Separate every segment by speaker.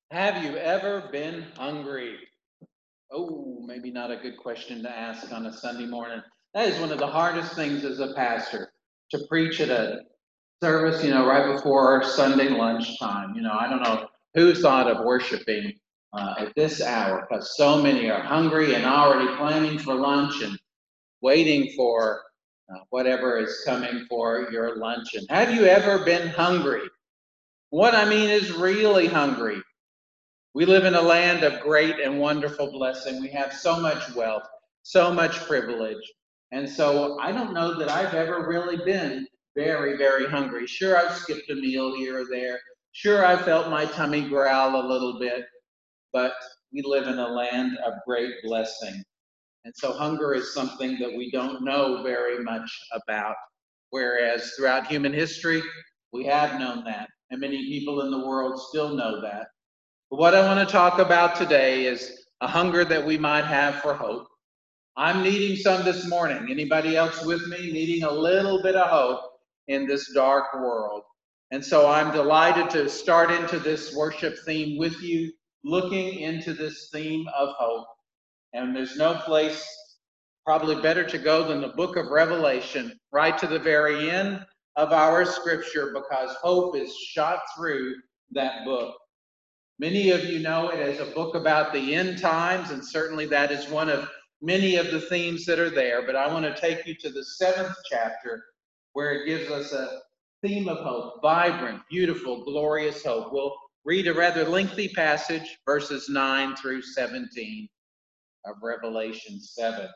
Speaker 1: Have you ever been hungry? Oh, maybe not a good question to ask on a Sunday morning. That is one of the hardest things as a pastor to preach at a service, right before Sunday lunchtime. I don't know who thought of worshiping at this hour because so many are hungry and already planning for lunch and waiting for whatever is coming for your luncheon. Have you ever been hungry? What I mean is really hungry. We live in a land of great and wonderful blessing. We have so much wealth, so much privilege. And so I don't know that I've ever really been very, very hungry. Sure, I've skipped a meal here or there. Sure, I felt my tummy growl a little bit, but we live in a land of great blessing. And so hunger is something that we don't know very much about. Whereas throughout human history, we have known that. And many people in the world still know that. But what I want to talk about today is a hunger that we might have for hope. I'm needing some this morning. Anybody else with me needing a little bit of hope in this dark world? And so I'm delighted to start into this worship theme with you, looking into this theme of hope. And there's no place probably better to go than the book of Revelation, right to the very end of our scripture, because hope is shot through that book. Many of you know it as a book about the end times, and certainly that is one of many of the themes that are there. But I want to take you to the seventh chapter where it gives us a theme of hope, vibrant, beautiful, glorious hope. We'll read a rather lengthy passage, verses 9 through 17 of Revelation 7.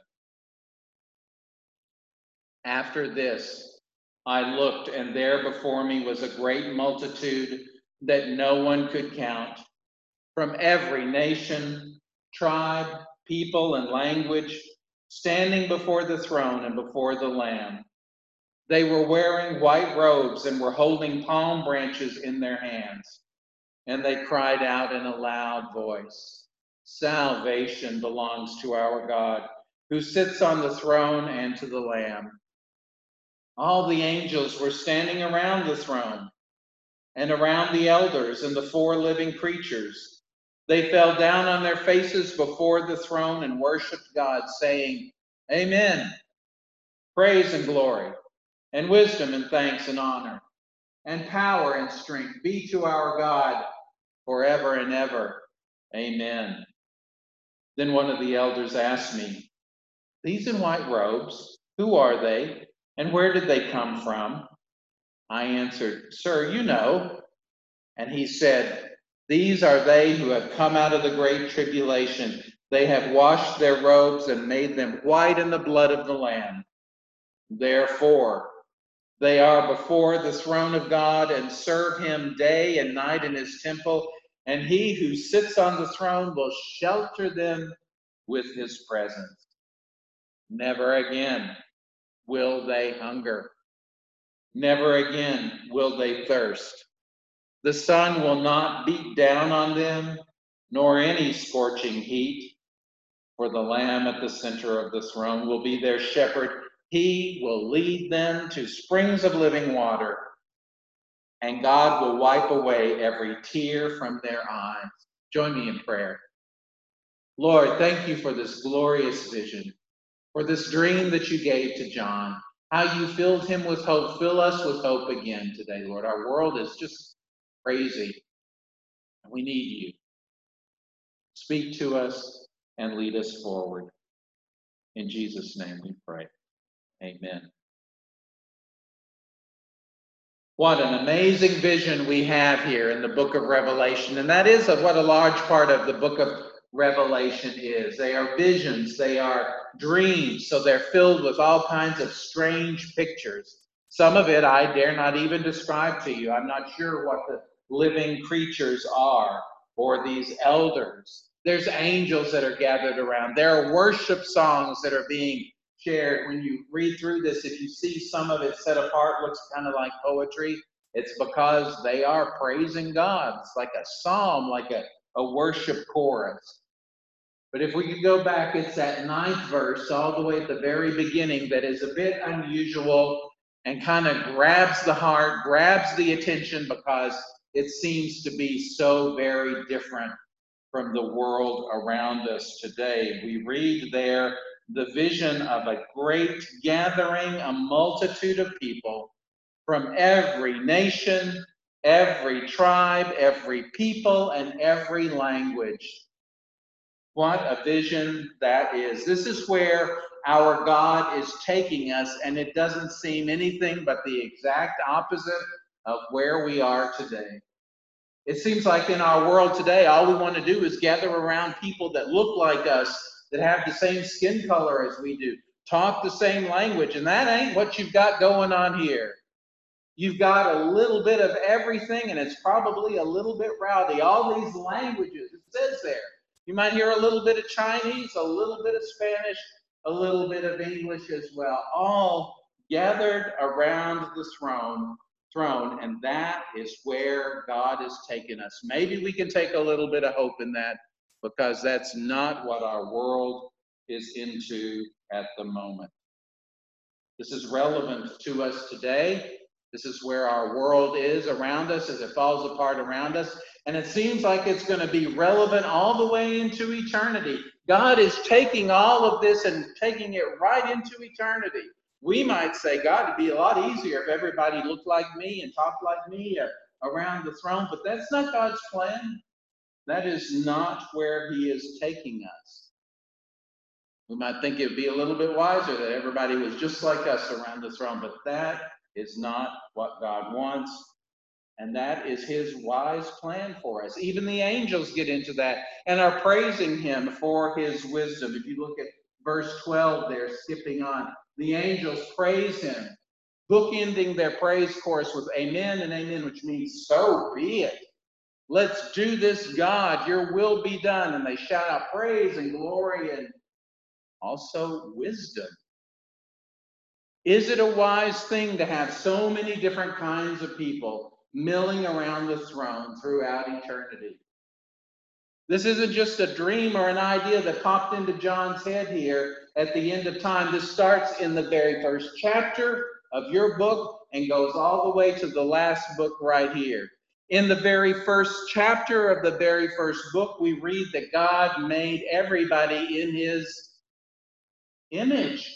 Speaker 1: After this, I looked, and there before me was a great multitude that no one could count, from every nation, tribe, people, and language, standing before the throne and before the Lamb. They were wearing white robes and were holding palm branches in their hands. And they cried out in a loud voice, "Salvation belongs to our God, who sits on the throne and to the Lamb." All the angels were standing around the throne and around the elders and the four living creatures. They fell down on their faces before the throne and worshiped God, saying, "Amen. Praise and glory, and wisdom and thanks and honor, and power and strength be to our God forever and ever. Amen." Then one of the elders asked me, "These in white robes, who are they, and where did they come from?" I answered, "Sir, you know." And he said, "These are they who have come out of the great tribulation. They have washed their robes and made them white in the blood of the Lamb. Therefore, they are before the throne of God and serve him day and night in his temple. And he who sits on the throne will shelter them with his presence. Never again will they hunger. Never again will they thirst. The sun will not beat down on them, nor any scorching heat, for the Lamb at the center of the throne will be their shepherd. He will lead them to springs of living water, and God will wipe away every tear from their eyes. Join me in prayer. Lord, thank you for this glorious vision, for this dream that you gave to John, how you filled him with hope. Fill us with hope again today, Lord. Our world is just crazy, and we need you. Speak to us and lead us forward. In Jesus' name we pray. Amen. What an amazing vision we have here in the book of Revelation. And that is what a large part of the book of Revelation is. They are visions, they are dreams. So they're filled with all kinds of strange pictures. Some of it I dare not even describe to you. I'm not sure what the living creatures are or these elders. There's angels that are gathered around. There are worship songs that are being shared. When you read through this, if you see some of it set apart, looks kind of like poetry, it's because they are praising God. It's like a psalm, like a worship chorus. But if we could go back, it's that ninth verse all the way at the very beginning that is a bit unusual and kind of grabs the heart, grabs the attention, because it seems to be so very different from the world around us today. We read there the vision of a great gathering, a multitude of people from every nation, every tribe, every people, and every language. What a vision that is. This is where our God is taking us, and it doesn't seem anything but the exact opposite of where we are today. It seems like in our world today, all we want to do is gather around people that look like us, that have the same skin color as we do, talk the same language, and that ain't what you've got going on here. You've got a little bit of everything, and it's probably a little bit rowdy. All these languages, it says there. You might hear a little bit of Chinese, a little bit of Spanish, a little bit of English as well, all gathered around the throne, and that is where God has taken us. Maybe we can take a little bit of hope in that, because that's not what our world is into at the moment. This is relevant to us today. This is where our world is around us as it falls apart around us. And it seems like it's going to be relevant all the way into eternity. God is taking all of this and taking it right into eternity. We might say, God, it'd be a lot easier if everybody looked like me and talked like me around the throne. But that's not God's plan. That is not where He is taking us. We might think it would be a little bit wiser that everybody was just like us around the throne, but that is not what God wants, and that is His wise plan for us. Even the angels get into that and are praising Him for His wisdom. If you look at verse 12 there, skipping on, the angels praise Him, bookending their praise chorus with amen and amen, which means so be it. Let's do this, God, your will be done. And they shout out praise and glory and also wisdom. Is it a wise thing to have so many different kinds of people milling around the throne throughout eternity? This isn't just a dream or an idea that popped into John's head here at the end of time. This starts in the very first chapter of your book and goes all the way to the last book right here. In the very first chapter of the very first book, we read that God made everybody in His image.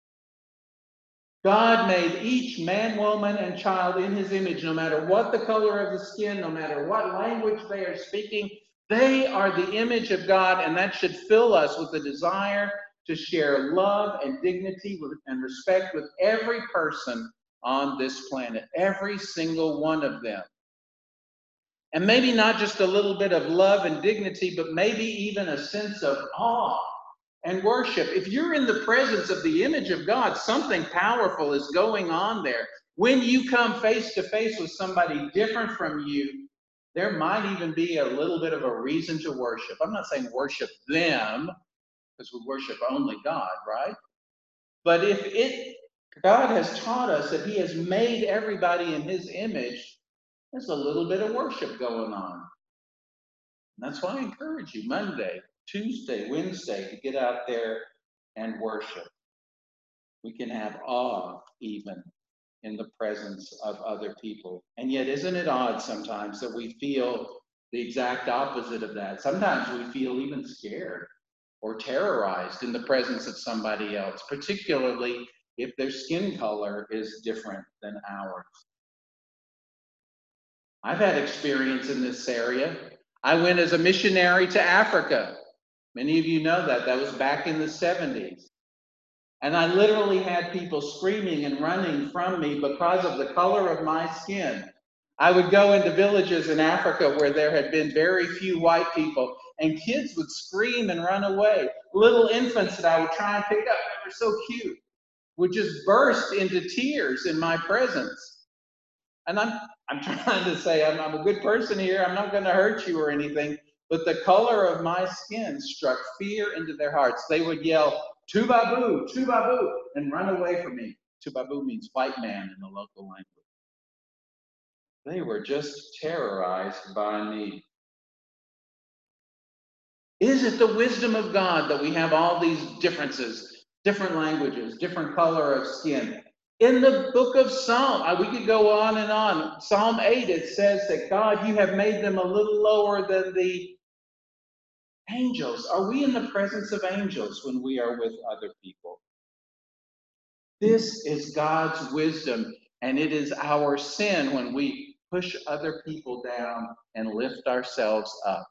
Speaker 1: God made each man, woman, and child in His image, no matter what the color of the skin, no matter what language they are speaking. They are the image of God, and that should fill us with the desire to share love and dignity and respect with every person on this planet, every single one of them. And maybe not just a little bit of love and dignity, but maybe even a sense of awe and worship. If you're in the presence of the image of God, something powerful is going on there. When you come face to face with somebody different from you, there might even be a little bit of a reason to worship. I'm not saying worship them, because we worship only God, right? But God has taught us that He has made everybody in His image, there's a little bit of worship going on. And that's why I encourage you Monday, Tuesday, Wednesday to get out there and worship. We can have awe even in the presence of other people. And yet, isn't it odd sometimes that we feel the exact opposite of that? Sometimes we feel even scared or terrorized in the presence of somebody else, particularly if their skin color is different than ours. I've had experience in this area. I went as a missionary to Africa. Many of you know that. That was back in the 70s. And I literally had people screaming and running from me because of the color of my skin. I would go into villages in Africa where there had been very few white people, and kids would scream and run away. Little infants that I would try and pick up, they were so cute, would just burst into tears in my presence. And I'm trying to say, I'm a good person here. I'm not going to hurt you or anything. But the color of my skin struck fear into their hearts. They would yell, "Tubabu, Tubabu," and run away from me. Tubabu means white man in the local language. They were just terrorized by me. Is it the wisdom of God that we have all these differences, different languages, different color of skin? In the book of Psalm, we could go on and on. Psalm 8, it says that God, you have made them a little lower than the angels. Are we in the presence of angels when we are with other people? This is God's wisdom, and it is our sin when we push other people down and lift ourselves up.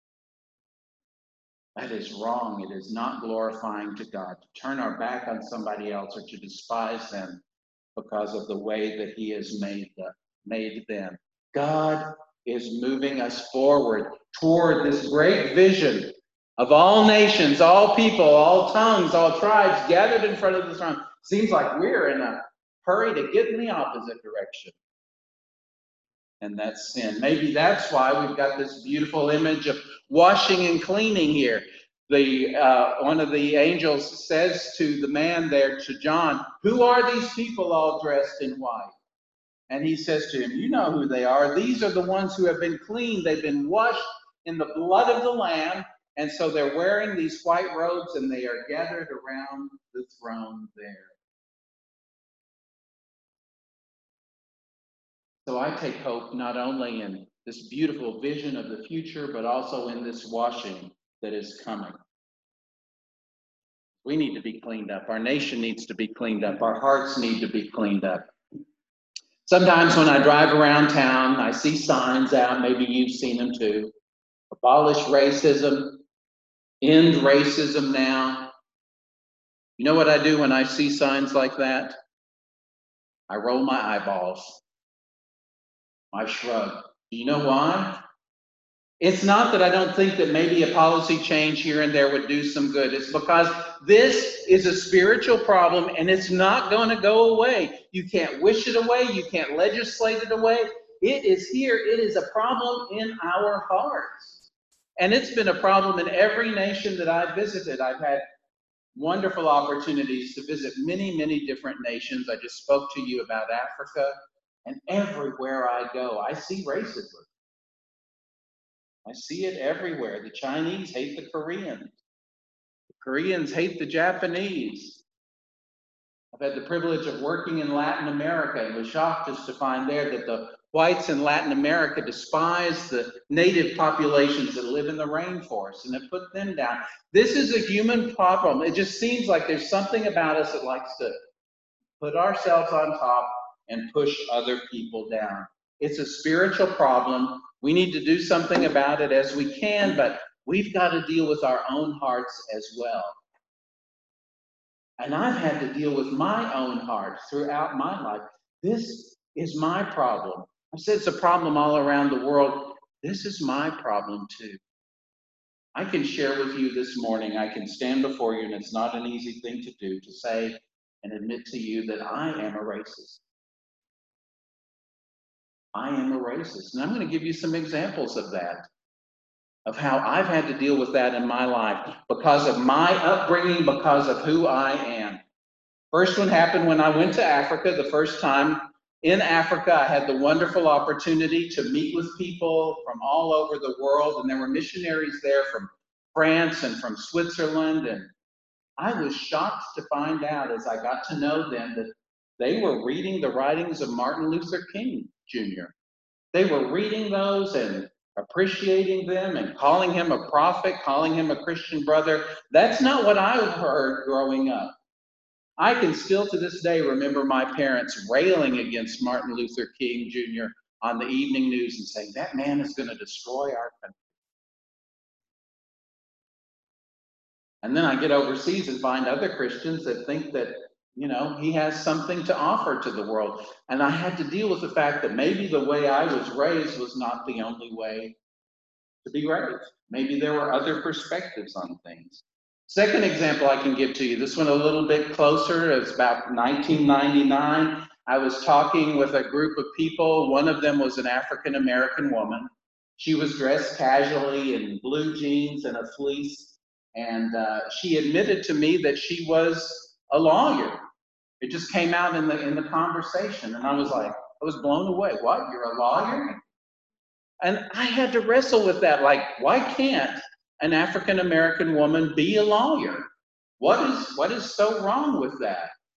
Speaker 1: That is wrong. It is not glorifying to God to turn our back on somebody else or to despise them because of the way that He has made them. God is moving us forward toward this great vision of all nations, all people, all tongues, all tribes gathered in front of the throne. Seems like we're in a hurry to get in the opposite direction. And that's sin. Maybe that's why we've got this beautiful image of washing and cleaning here. One of the angels says to the man there, to John, "Who are these people all dressed in white?" And he says to him, "You know who they are. These are the ones who have been cleaned. They've been washed in the blood of the Lamb. And so they're wearing these white robes and they are gathered around the throne there." So I take hope not only in this beautiful vision of the future, but also in this washing that is coming. We need to be cleaned up. Our nation needs to be cleaned up. Our hearts need to be cleaned up. Sometimes when I drive around town, I see signs out, maybe you've seen them too. Abolish racism, end racism now. You know what I do when I see signs like that? I roll my eyeballs. I shrug. Do you know why? It's not that I don't think that maybe a policy change here and there would do some good. It's because this is a spiritual problem and it's not going to go away. You can't wish it away. You can't legislate it away. It is here. It is a problem in our hearts. And it's been a problem in every nation that I've visited. I've had wonderful opportunities to visit many, many different nations. I just spoke to you about Africa. And everywhere I go, I see racism. I see it everywhere. The Chinese hate the Koreans. The Koreans hate the Japanese. I've had the privilege of working in Latin America and was shocked just to find there that the whites in Latin America despise the native populations that live in the rainforest and have put them down. This is a human problem. It just seems like there's something about us that likes to put ourselves on top and push other people down. It's a spiritual problem. We need to do something about it as we can, but we've got to deal with our own hearts as well. And I've had to deal with my own heart throughout my life. This is my problem. I said it's a problem all around the world. This is my problem too. I can share with you this morning, I can stand before you, and it's not an easy thing to do, to say and admit to you that I am a racist. I am a racist. And I'm going to give you some examples of that, of how I've had to deal with that in my life because of my upbringing, because of who I am. First one happened when I went to Africa the first time. In Africa, I had the wonderful opportunity to meet with people from all over the world, and there were missionaries there from France and from Switzerland, and I was shocked to find out as I got to know them that they were reading the writings of Martin Luther King Jr. They were reading those and appreciating them and calling him a prophet, calling him a Christian brother. That's not what I heard growing up. I can still to this day remember my parents railing against Martin Luther King Jr. on the evening news and saying, that man is going to destroy our country. And then I get overseas and find other Christians that think that, you know, he has something to offer to the world. And I had to deal with the fact that maybe the way I was raised was not the only way to be raised. Maybe there were other perspectives on things. Second example I can give to you, this one a little bit closer, it's about 1999. I was talking with a group of people. One of them was an African American woman. She was dressed casually in blue jeans and a fleece, and she admitted to me that she was a lawyer. It just came out in the conversation, and I was blown away. What? You're a lawyer? And I had to wrestle with that. Like, why can't an African American woman be a lawyer? What is so wrong with that?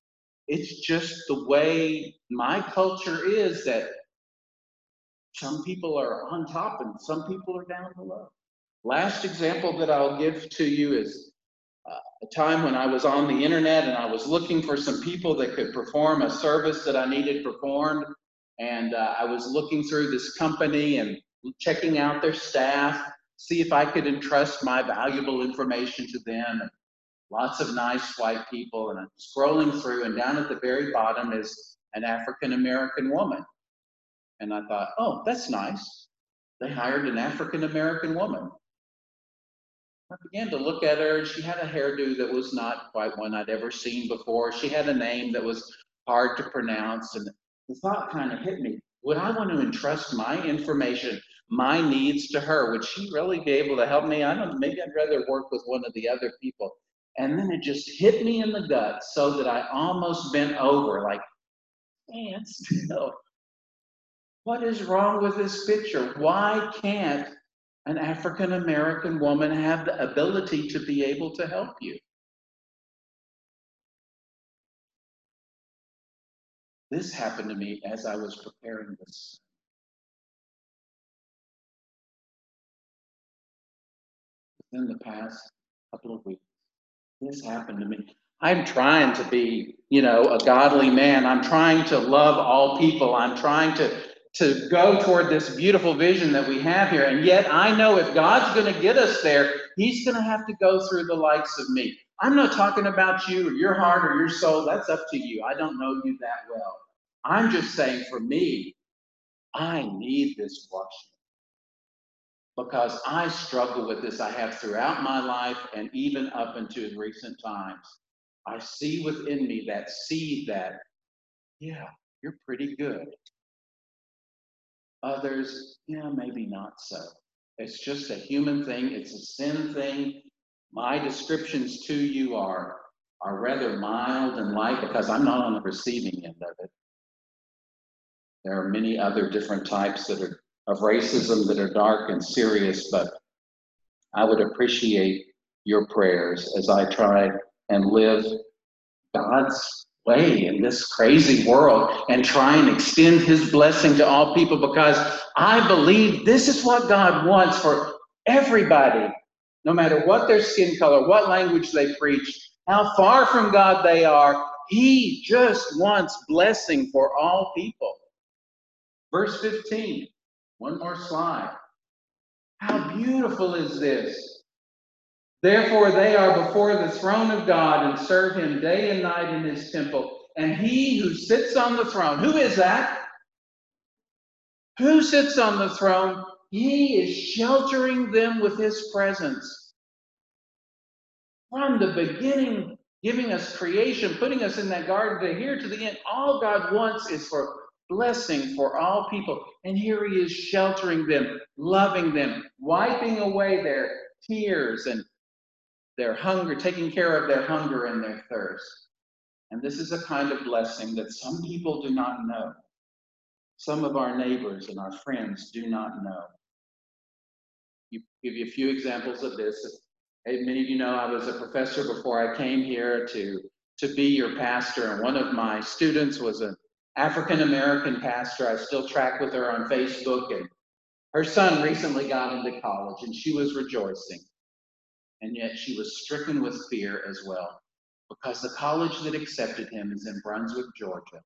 Speaker 1: It's just the way my culture is, that some people are on top and some people are down below. Last example that I'll give to you is a time when I was on the internet and I was looking for some people that could perform a service that I needed performed. And I was looking through this company and checking out their staff, see if I could entrust my valuable information to them. And lots of nice white people. And I'm scrolling through, and down at the very bottom is an African American woman. And I thought, oh, that's nice. They hired an African American woman. I began to look at her, and she had a hairdo that was not quite one I'd ever seen before. She had a name that was hard to pronounce, and the thought kind of hit me. Would I want to entrust my information, my needs to her? Would she really be able to help me? I don't know, maybe I'd rather work with one of the other people. And then it just hit me in the gut so that I almost bent over, like, man, still, what is wrong with this picture? Why can't an African American woman have the ability to be able to help you? This happened to me as I was preparing this within the past couple of weeks. This happened to me. I'm trying to be, a godly man. I'm trying to love all people. I'm trying to go toward this beautiful vision that we have here. And yet I know if God's going to get us there, he's going to have to go through the likes of me. I'm not talking about you or your heart or your soul. That's up to you. I don't know you that well. I'm just saying, for me, I need this washing because I struggle with this. I have throughout my life and even up into recent times. I see within me that seed that, yeah, you're pretty good. Others, yeah, maybe not so. It's just a human thing. It's a sin thing. My descriptions to you are rather mild and light because I'm not on the receiving end of it. There are many other different types that are of racism that are dark and serious, but I would appreciate your prayers as I try and live God's way in this crazy world and try and extend his blessing to all people, because I believe this is what God wants for everybody, no matter what their skin color, what language they preach, how far from God they are. He just wants blessing for all people. Verse 15, one more slide. How beautiful is this? Therefore, they are before the throne of God and serve him day and night in his temple. And he who sits on the throne, who is that? Who sits on the throne? He is sheltering them with his presence. From the beginning, giving us creation, putting us in that garden, to here to the end, all God wants is for blessing for all people. And here he is sheltering them, loving them, wiping away their tears and their hunger, taking care of their hunger and their thirst. And this is a kind of blessing that some people do not know. Some of our neighbors and our friends do not know. Give you a few examples of this. Many of you know I was a professor before I came here to be your pastor, and one of my students was an African American pastor. I still track with her on Facebook, and her son recently got into college, and she was rejoicing. And yet she was stricken with fear as well, because the college that accepted him is in Brunswick, Georgia,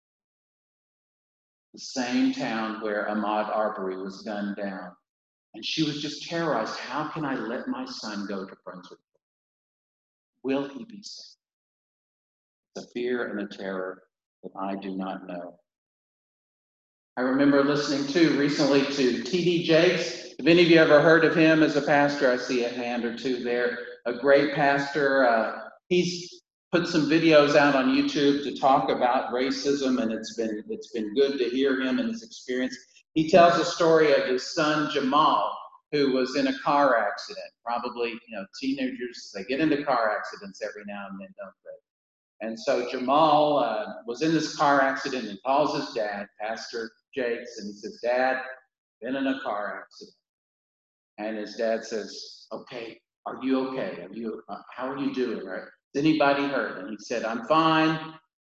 Speaker 1: the same town where Ahmaud Arbery was gunned down. And she was just terrorized. How can I let my son go to Brunswick? Will he be safe? It's a fear and a terror that I do not know. I remember listening recently to T.D. Jakes. Have any of you ever heard of him as a pastor? I see a hand or two there. A great pastor. He's put some videos out on YouTube to talk about racism, and it's been good to hear him and his experience. He tells a story of his son Jamal, who was in a car accident. Probably, teenagers, they get into car accidents every now and then, don't they? And so Jamal was in this car accident and calls his dad, Pastor Jakes, and he says, "Dad, been in a car accident." And his dad says, "Okay, are you okay? How are you doing? Right? Is anybody hurt?" And he said, "I'm fine.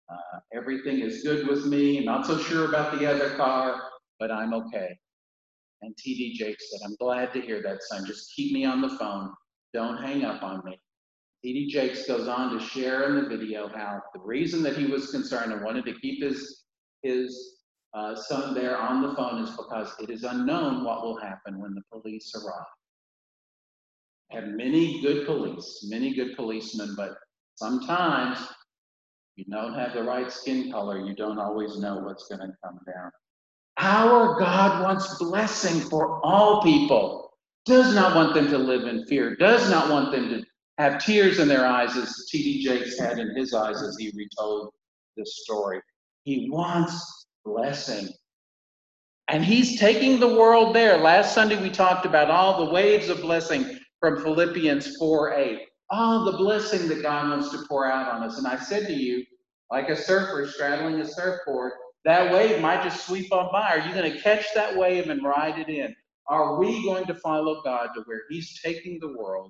Speaker 1: Everything is good with me. Not so sure about the other car, but I'm okay. And T.D. Jakes said, I'm glad to hear that, son. Just keep me on the phone. Don't hang up on me. T.D. Jakes goes on to share in the video how the reason that he was concerned and wanted to keep his son there on the phone is because it is unknown what will happen when the police arrive. Have many good policemen, but sometimes you don't have the right skin color. You don't always know what's going to come down. Our God wants blessing for all people, does not want them to live in fear, does not want them to have tears in their eyes as T.D. Jakes had in his eyes as he retold this story. He wants blessing. And he's taking the world there. Last Sunday we talked about all the waves of blessing from Philippians 4:8. All the blessing that God wants to pour out on us. And I said to you, like a surfer straddling a surfboard, that wave might just sweep on by. Are you going to catch that wave and ride it in? Are we going to follow God to where he's taking the world?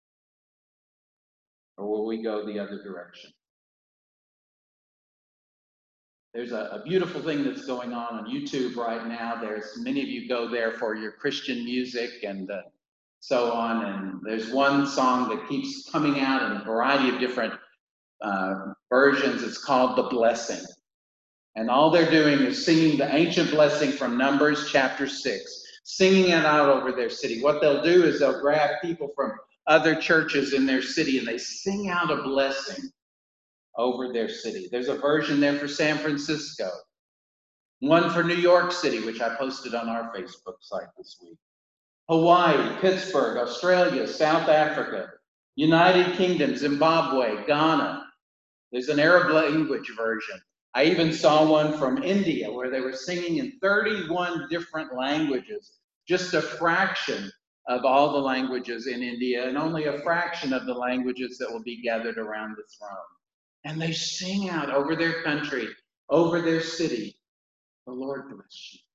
Speaker 1: Or will we go the other direction? There's a beautiful thing that's going on YouTube right now. There's many of you go there for your Christian music and so on. And there's one song that keeps coming out in a variety of different versions. It's called The Blessing. And all they're doing is singing the ancient blessing from Numbers chapter 6, singing it out over their city. What they'll do is they'll grab people from other churches in their city and they sing out a blessing over their city. There's a version there for San Francisco, one for New York City, which I posted on our Facebook site this week. Hawaii, Pittsburgh, Australia, South Africa, United Kingdom, Zimbabwe, Ghana. There's an Arab language version. I even saw one from India where they were singing in 31 different languages, just a fraction of all the languages in India and only a fraction of the languages that will be gathered around the throne. And they sing out over their country, over their city, the Lord bless you.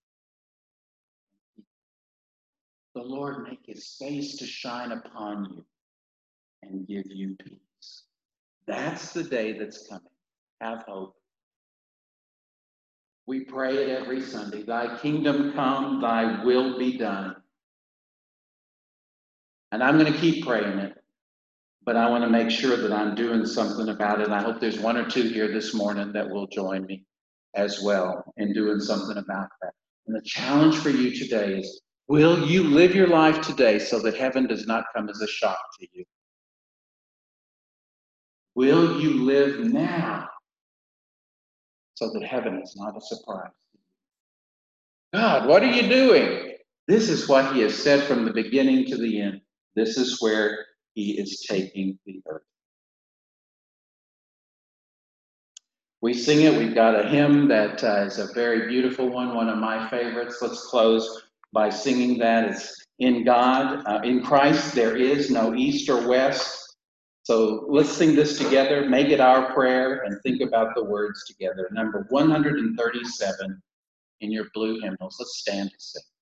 Speaker 1: The Lord make his face to shine upon you and give you peace. That's the day that's coming. Have hope. We pray it every Sunday. Thy kingdom come, thy will be done. And I'm going to keep praying it, but I want to make sure that I'm doing something about it. I hope there's one or two here this morning that will join me as well in doing something about that. And the challenge for you today is, will you live your life today so that heaven does not come as a shock to you? Will you live now so that heaven is not a surprise to you? God, what are you doing? This is what he has said from the beginning to the end. This is where he is taking the earth. We sing it. We've got a hymn that is a very beautiful one of my favorites. Let's close by singing that. It's in God, in Christ, there is no east or west. So let's sing this together, make it our prayer, and think about the words together. Number 137 in your blue hymnals. Let's stand and sing.